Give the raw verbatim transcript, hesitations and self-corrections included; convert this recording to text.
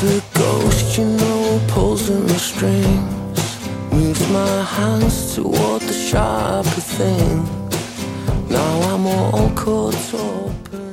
a ghost, you know, pulling the strings. Moves my hands toward the sharper things. Now I'm all caught up.